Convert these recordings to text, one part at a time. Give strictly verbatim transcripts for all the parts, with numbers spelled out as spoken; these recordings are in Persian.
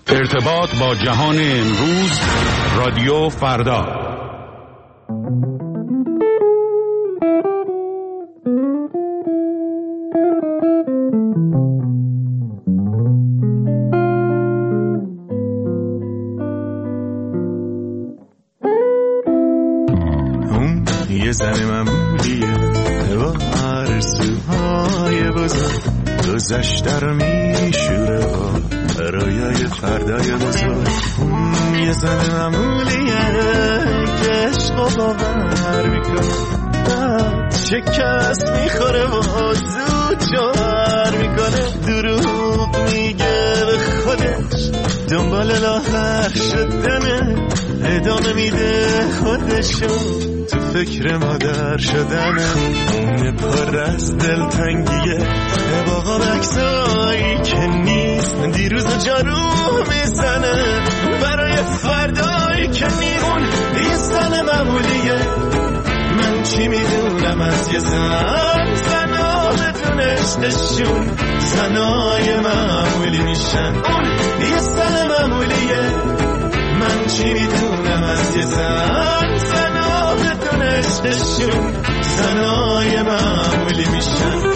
ارتباط با جهان امروز، رادیو فردا. اون یه زن معمولیه با آرزوهای بزرگ، گذشته رو میشوره با رویای فردای بزرگ. اون یه زن معمولیه که عشق و باور میکنه، شکست میخوره و زود جوهر میکنه، دروغ میگه به خودش، دنبال لاغر شدنه، ادامه میده خودشو تو فکر مادر شدنه. اون پر از دلتنگیه باقا بکسایی که نیست، دیروز و جارو میزنه برای فردایی که نیست. اون یه زن معمولیه، من چی میدونم از یه زن، زنا بدون عشقشون زنای معمولی میشن. اون یه زن معمولیه، من چی میدونم از یه زن، زنا بدون عشقشون زنای معمولی میشن.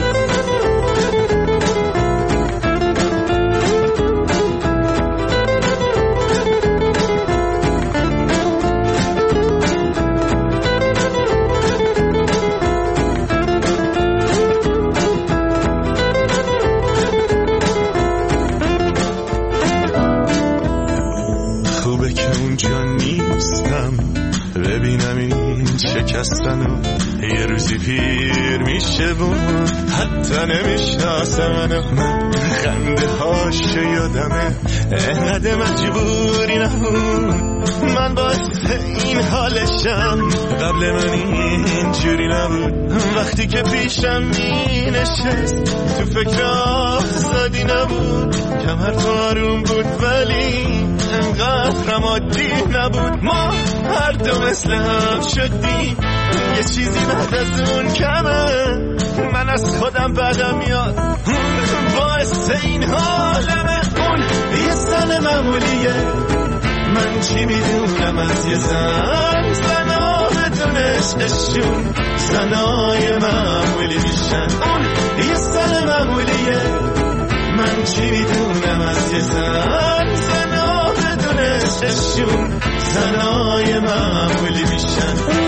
شکستنو یه روزی پیر میشه بود، حتی نمیشناسه منو، من خنده هاشو یادمه، انقدر مجبوری نبود، من باعث این حالشم، قبل من اینجوری نبود، وقتی که پیشم می نشست تو فکر آزادی نبود، کمر تو آروم بود ولی انقدر هم عادی نبود، ما هر دو مثل هم شدیم، یه چیزی بعد از اون کمه، من از خودم بدم میاد، باعث این حالمه. اون یه زن معمولیه، من چی میدونم از یه زن، زنا بدون عشقشون زنای معمولی میشن. اون یه زن معمولیه، من چی میدونم از یه زن، زنا بدون عشقشون زنای معمولی میشن.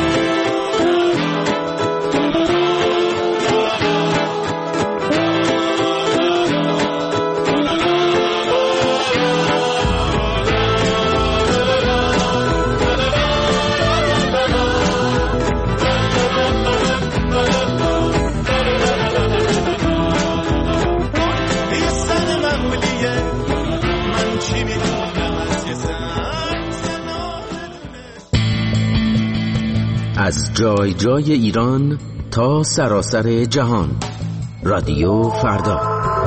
از جای جای ایران تا سراسر جهان، رادیو فردا.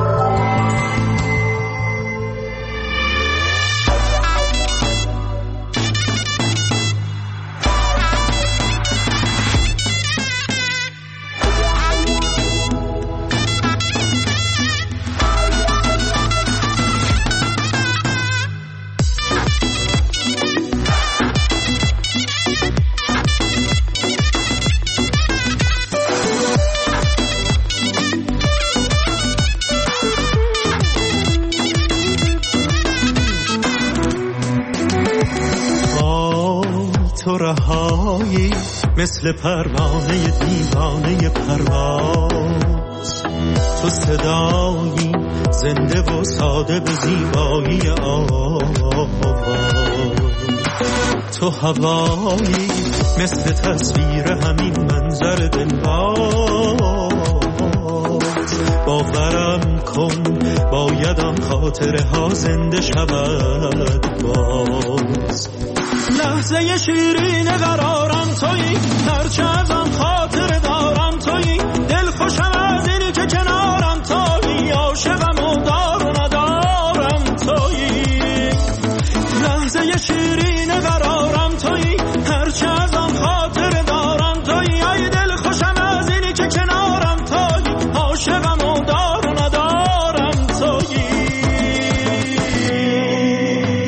مثل پروانه دیوانه پرواز، تو صدایی زنده و ساده به زیبایی آواز، تو هوایی مثل تصویر همین منظر دلباز، باورم کن بایدم خاطره ها زنده شود باز. لحظه شیرین قرارم تویی، هرچه ازم خاطر دارم تویی، دل خوشم از اینی که کنارم تویی، عاشقم و دار و ندارم تویی. لحظه شیرین قرارم تویی، هرچه ازم خاطر دارم تویی، ای دل خوشم از اینی که کنارم تویی، عاشقم و دار و ندارم تویی.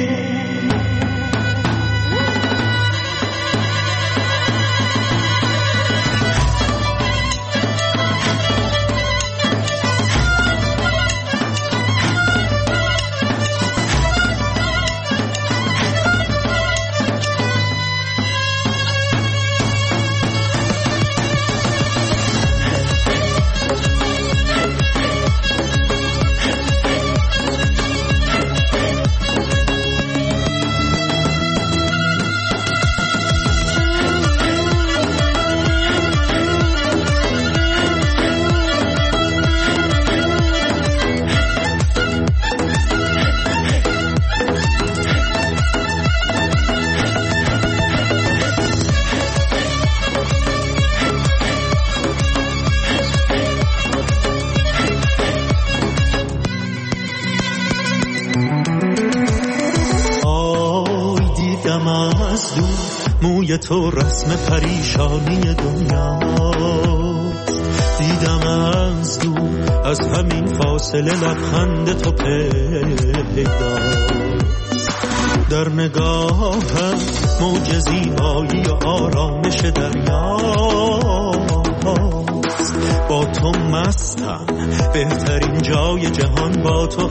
دیدم از دور موی تو رسم پریشانی دنیاست، دیدم از دور از همین فاصله لبخند تو پیداست، در نگاهم موج زیبایی و آرامش دریاست، با تو مستم بهترین جای جهان با تو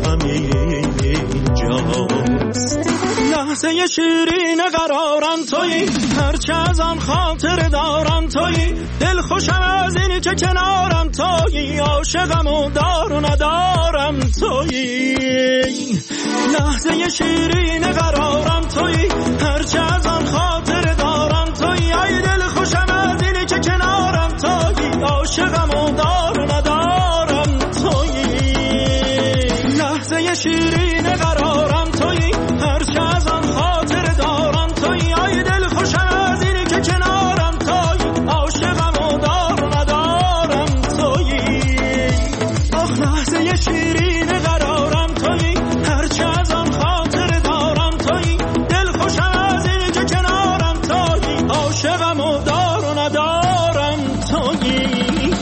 همینجاست، لحظه شیرین قرارم تویی، هرچه از آن خاطر دارم تویی، دل خوشم از اینی که کنارم تویی، عاشقم و دار و ندارم تویی، لحظه شیرین قرارم تویی، هرچه از آن خاطر دارم تویی، ای دل خوشم از اینی که کنارم تویی، عاشقم و دار و ندارم تویی، لحظه شیرین قرارم تویی، هرچه از آن خاطر دارم تویی، ای دل خوشم از اینی که کنارم تویی، عاشقم و دار و ندارم تویی، آخ لحظه شیرین قرارم تویی، هرچه از آن خاطر دارم تویی، دل خوشم از اینی که کنارم تویی، عاشقم و دار و ندارم تویی.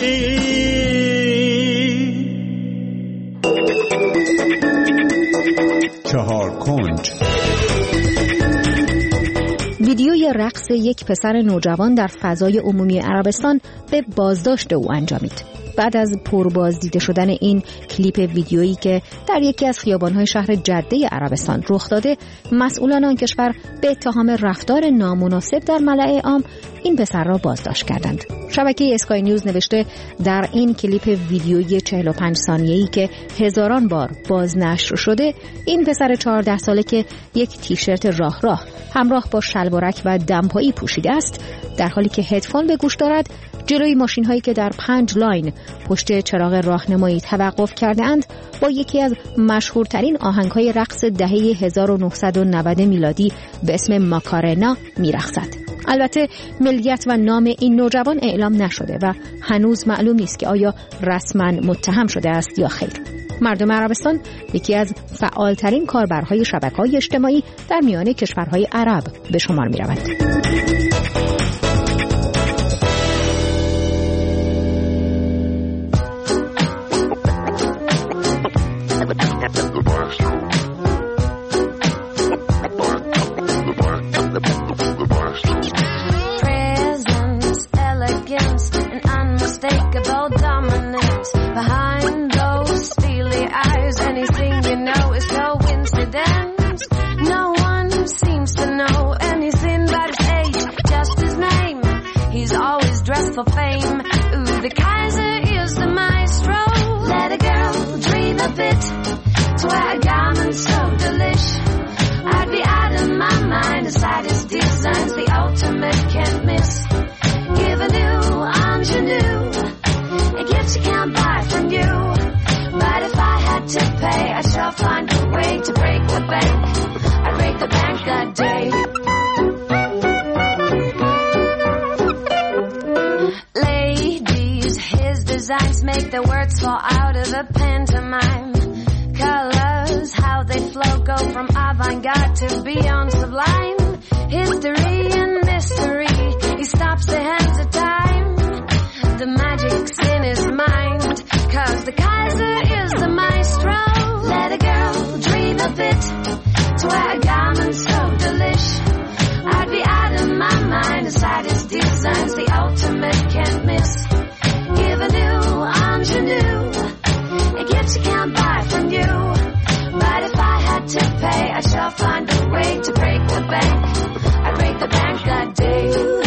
چهار کنج. ویدیوی رقص یک پسر نوجوان در فضای عمومی عربستان به بازداشت او انجامید. بعد از پربازدیده شدن این کلیپ ویدیویی که در یکی از خیابان‌های شهر جده عربستان رخ داده، مسئولان آن کشور به اتهام رفتار نامناسب در ملأ عام این پسر را بازداشت کردند. شبکه اسکای نیوز نوشته در این کلیپ ویدیویی چهل و پنج ثانیه‌ای که هزاران بار بازنشر شده، این پسر چهارده ساله که یک تیشرت راه راه همراه با شلوارک و دمپایی پوشیده است، در حالی که هدفون به گوش دارد، جلوی ماشین‌هایی که در پنج لاین پشت چراغ راهنمایی توقف کرده اند با یکی از مشهورترین آهنگ‌های رقص دهه هزار و نهصد و نود میلادی به اسم ماکارنا می‌رقصد. البته ملیت و نام این نوجوان اعلام نشده و هنوز معلوم نیست که آیا رسما متهم شده است یا خیر. مردم عربستان یکی از فعالترین کاربرهای شبکه‌های اجتماعی در میان کشورهای عرب به شمار می‌رود. For fame, ooh, the Kaiser is the maestro. Let a girl dream a bit to wear a garment so delish. I'd be out of my mind aside his designs, the ultimate can't miss. Give a new ingenue, a gift you can't buy from you. But if I had to pay, I shall find a way to break the bank. I'd break the bank that day. Designs make the words fall out of the pantomime. Colors, how they flow, go from avant-garde to beyond sublime. History and mystery, he stops the hands of time. The magic's in his mind, cause the Kaiser is the maestro. Let a girl dream a bit to wear a garment so delish. I'd be out of my mind aside his designs, the ultimate can't miss. Give a new ingenue, a gift you can't buy from you. But if I had to pay, I shall find a way to break the bank. I break the bank that day.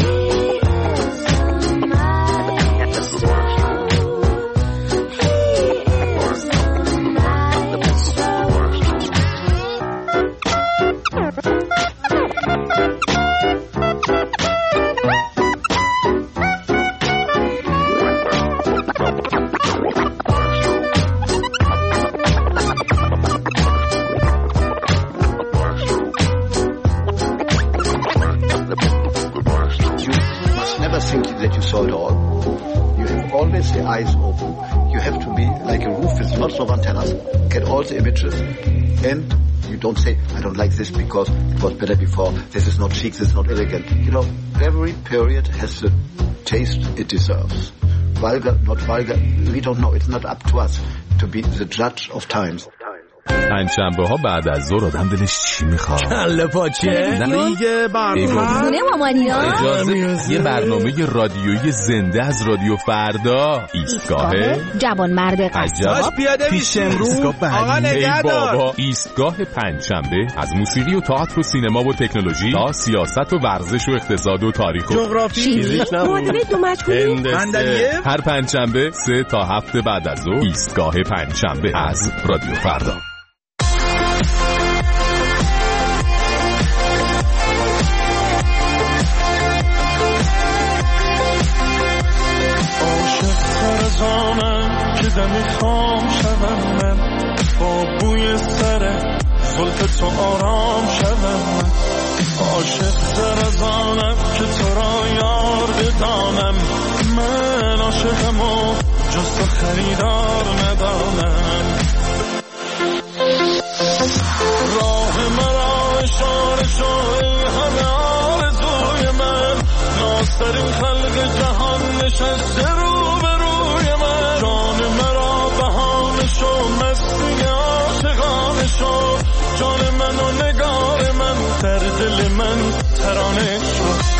Always the eyes open. You have to be like a roof with lots of antennas, get all the images, and You don't say, I don't like this because it was better before. This is not chic, this is not elegant. You know, every period has the taste it deserves. Vulgar, not vulgar, we don't know. It's not up to us to be the judge of times. پنجشنبه ها بعد از ظهر آدم دلش چی میخواد؟ کله پاچه دیگه برنامه خونه مامانینا اجازه یه برنامه رادیویی زنده از رادیو فردا. ایستگاه جوان مرد قصاب پیاده میشه امروز آقا نگهدار. بابا ایستگاه پنجشنبه از موسیقی و تئاتر و سینما و تکنولوژی تا سیاست و ورزش و اقتصاد و تاریخ و جغرافی معادله دو مجهولی هر پنجشنبه سه تا هفته بعد از ظهر ایستگاه پنجشنبه از رادیو فردا. زانم که دمی خام شدم من با بوی سر زلف تو آرام شدم من عاشق زرزانم که تو را یار بدانم من عاشقم و جز تو خریدار ندانم راه مرا اشاره شو ای همه آرزوی من ناصرین خلق جهان نشسته رو جان مرا بهانه شو مستی عاشقانه شو جان من و نگار من در دل من ترانه شو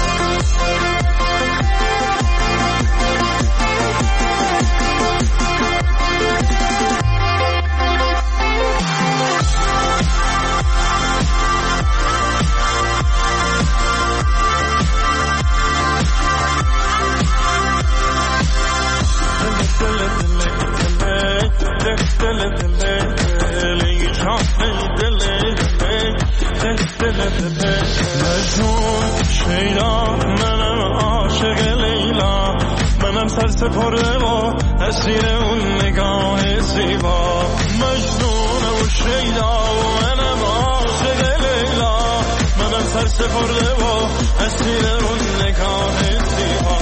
مجنون شیدا منم عاشق لیلا منم سر سپرده و اسیر اون نگاه زیبا مجنون و شیدا منم عاشق لیلا منم سر سپرده و اسیر اون نگاه زیبا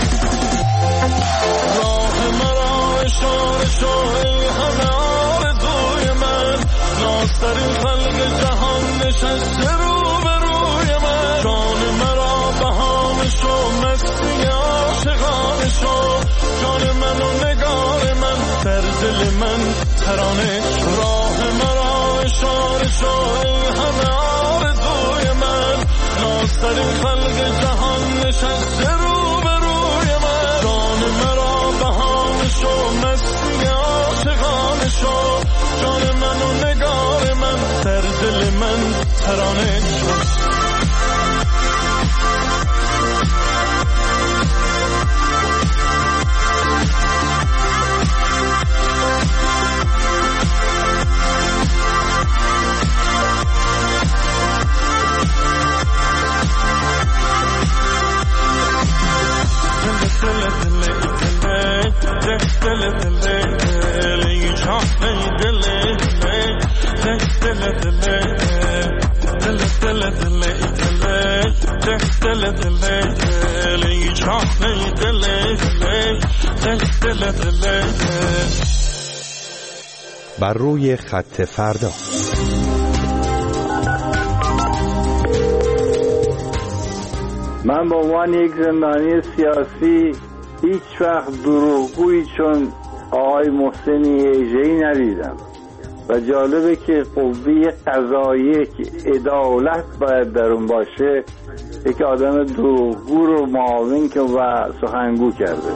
راه مرا اشاره شو ای همه آرزوی من ناصرین خلق جهان نشسته رو به روی من جان مرا بهانه شو مستی عاشقانه شو جان من و نگار من در دل من ترانه شو راه مرا اشاره شو ای همه آرزوی من ناصرین خلق جهان نشسته رو به روی من جان مرا بهانه شو مستی عاشقانه شو جان من و نگار من در دل من ترانه شو بر روی خط فردا. من به عنوان یک زندانی سیاسی هیچ وقت دروغگویی چون آقای محسن یژه‌ای ندیدم و جالبه که قوه قضاییه که عدالت باید در اون باشه یک آدم دروغگو رو معاون که و سخنگو کرده.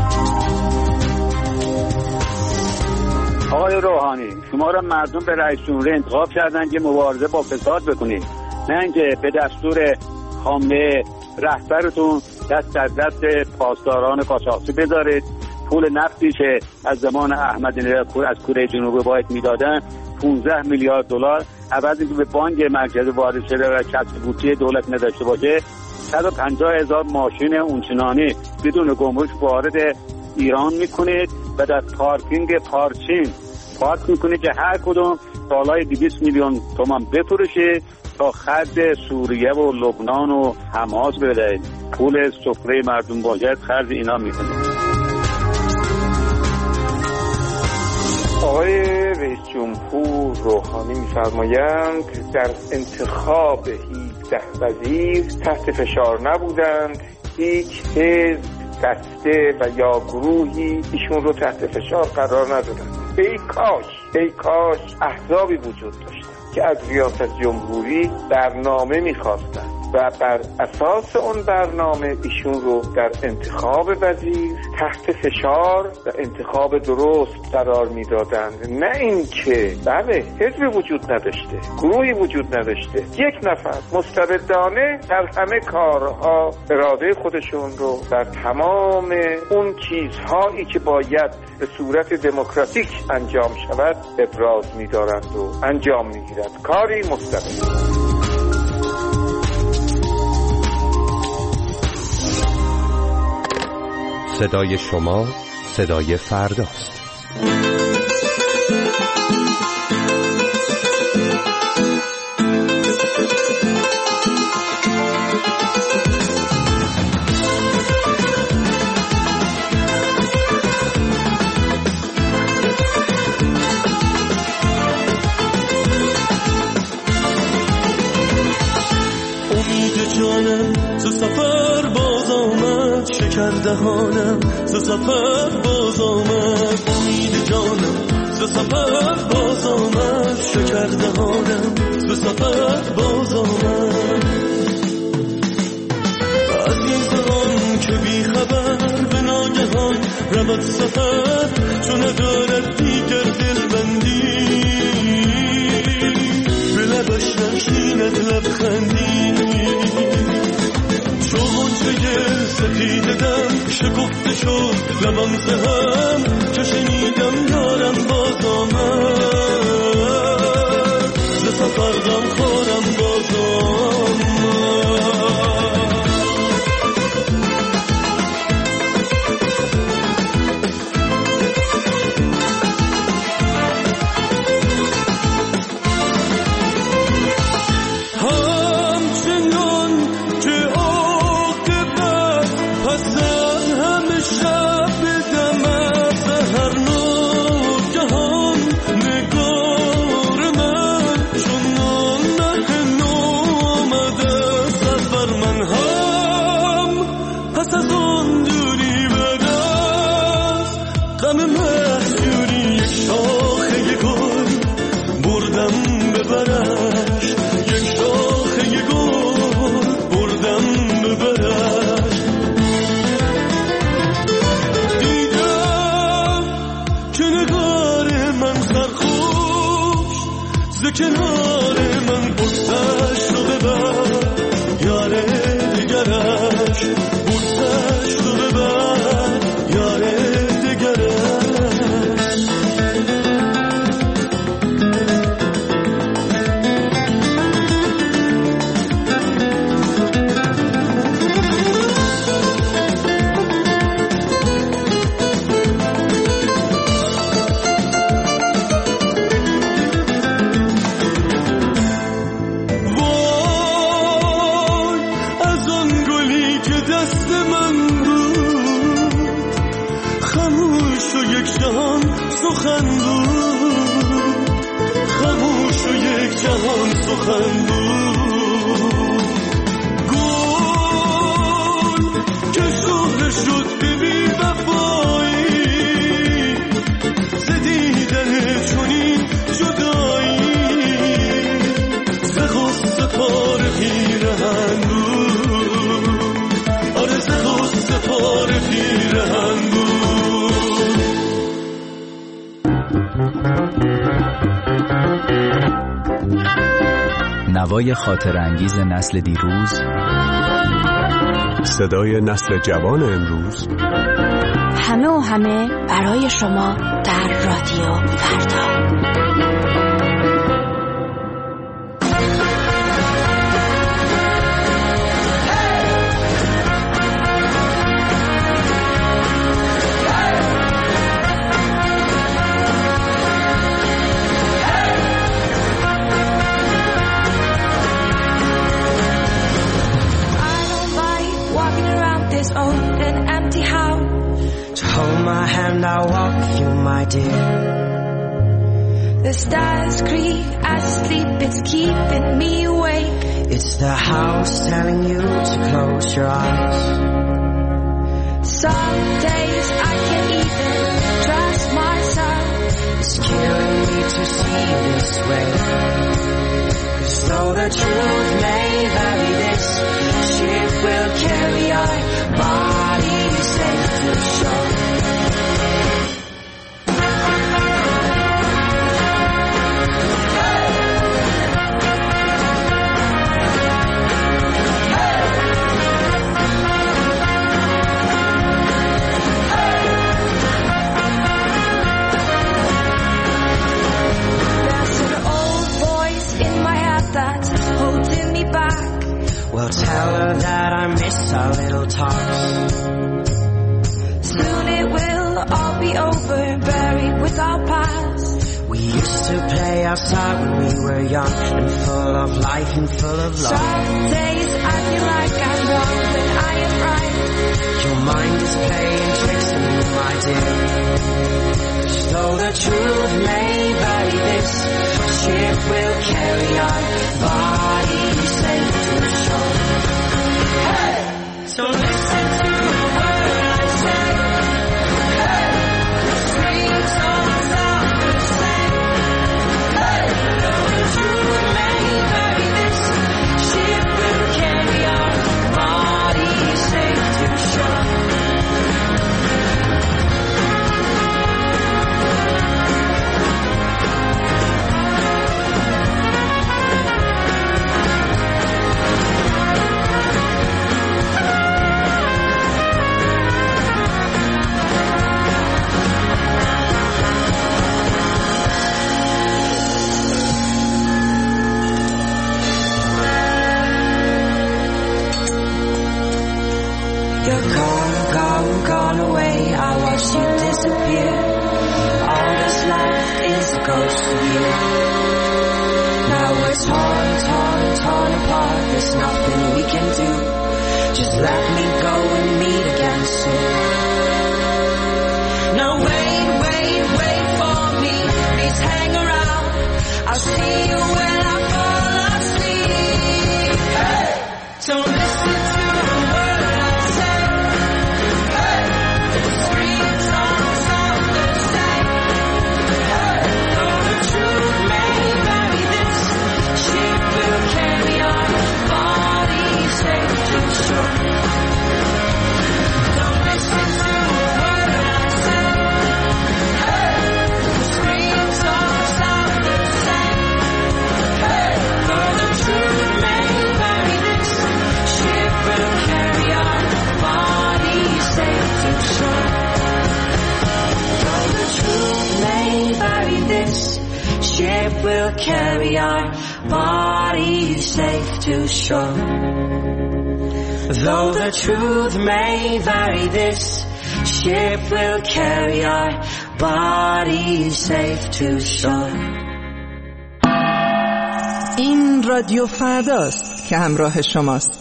آقای روحانی شما را مردم به رئیس جمهوری انتخاب کردن که مبارزه با فساد بکنید، نه اینکه به دستور خامنه رهبرتون دست در دست پاسداران قاچاقچی بذارید. پول نفتی که از زمان احمدی نژاد از کره جنوبی باید میدادن پانزده میلیارد دلار عوض اینکه به بانک مرکزی وارد شده و کسب بودجه دولت نداشته باشه صد و پنجاه هزار ماشین اونچنانی بدون گمرک وارد ایران میکنید و در پارکینگ پارچین پارک میکنید که هر کدوم بالای دویست میلیون تومان بفروشه تا خرج سوریه و لبنان و حماس بده. پول سفره مردم باید خرج اینا میکنه. آقای رئیس جمهور روحانی می‌فرمایند در انتخاب هفده وزیر تحت فشار نبودند، هیچ حزب، دسته و یا گروهی ایشون رو تحت فشار قرار ندادند. ای کاش ای کاش احزابی وجود داشتند که از ریاست جمهوری برنامه می‌خواستند و بر اساس اون برنامه ایشون رو در انتخاب وزیر تحت فشار و انتخاب درست قرار میدادند، نه اینکه بله حزبی وجود نداشته، گروهی وجود نداشته، یک نفر مستبدانه در همه کارها اراده خودشون رو در تمام اون چیزهایی که باید به صورت دموکراتیک انجام شود ابراز می‌دارند و انجام می‌گیرند. کاری مستبد. صدای شما صدای فرداست. امید جانم ز سفر باز آمد، شکر دهانم ز سفر باز آمد. امید جانم ز سفر باز آمد، شکر دهانم ز سفر باز آمد. عزیزان که بی خبر به ناگهان رود سفر، چون ندارد دیگر دلبندی، به لبش نشیند لبخندی. چون چه سفید دم شکفته شد لبم زهم، چه شنیدم یارم باز آمد، ز سفر غم خورم باز آمد. کنار من بودش رو ببر، یاره دیگرش بودش رو ببر، یاره دیگرش. سخن بود خاموش و یک جهان سخن بود. گل که شهره شد به بی وفایی، ز دیدن چنین جدایی، ز غصه پاره پیرهن بود. آره ز غصه پاره پیرهن بود. نوای خاطر انگیز نسل دیروز، صدای نسل جوان امروز، همه و همه برای شما در رادیو فردا. Now walk with you, my dear. The stars creak, I sleep, it's keeping me awake. It's the house telling you to close your eyes. Some days I can't even trust myself. It's killing me to see this way. 'Cause though the truth may vary, this ship will carry our bodies safe to shore. Well, tell her that I miss our little talks. Soon it will all be over, buried with our past. We used to play outside when we were young and full of life and full of love. Some days I feel like I'm wrong when I am right. Your mind is playing tricks on you, my dear. 'Cause though the truth may vary, this ship will carry our bodies safe to shore. Hey! So listen to the word I say. Hey! The three songs are the same. Hey! Though the truth may vary, this ship will carry our bodies safe to shore. You're gone, gone, gone away. I watched you disappear. All that's left is a ghost of you. Now we're torn, torn, torn apart. There's nothing we can do. Just let me go and meet again soon. Now wait, wait, wait for me. Please hang around. I'll see you when I fall asleep. Hey! Don't listen to the word I say. Hey! The screams songs of the same. Hey! Though the truth may vary, this ship will carry our bodies safe to shore. Don't listen to the word I say. Hey! The screams songs of the same. Hey! Though the truth may vary, this ship will carry our bodies safe to shore. Though the truth may vary, this ship will carry our bodies safe to shore. Though the truth may vary, this ship will carry our bodies safe to shore. این رادیو فرداست که همراه شماست.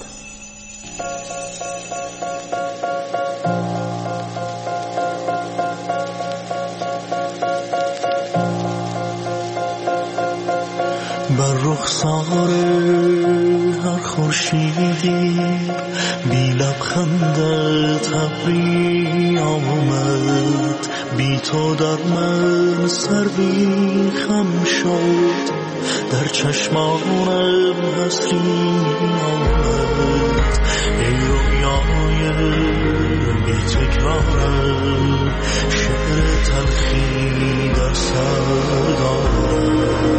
بر رخسار هر خورشیدی بی لبخندت ابری آمد، بی تو در من سردی خم شد، در چشمانم حسری آمد. ای رویای بی تکرارم، شعر تلخی در سر دارم.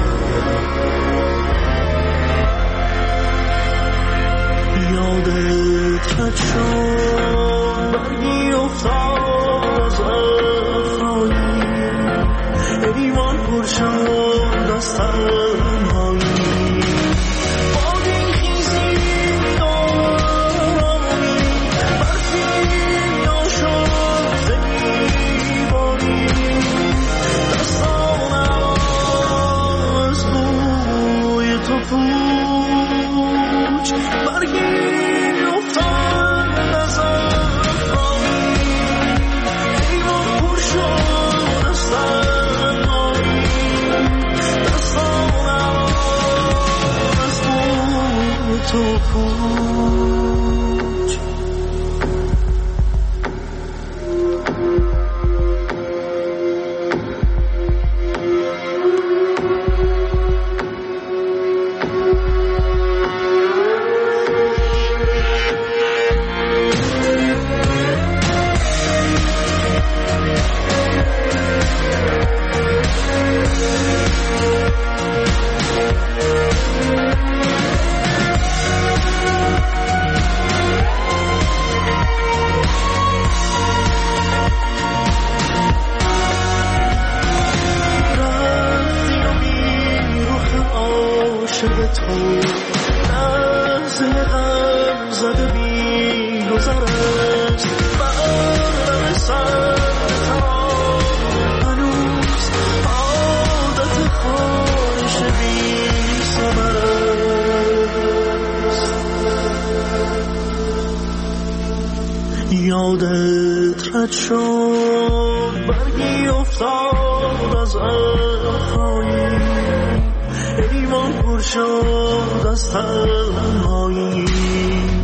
یادت کج شد برگی افتاد از افرایی، ایوان پر شد از تنهایی. بادی خیزی دارانی، برفی یا شد زیبایی، دستانم از بوی تو پوچ برگی تو پوچ یادت رد شد برگی افتاد از ابرهایی ایوان پر شد از تنهایی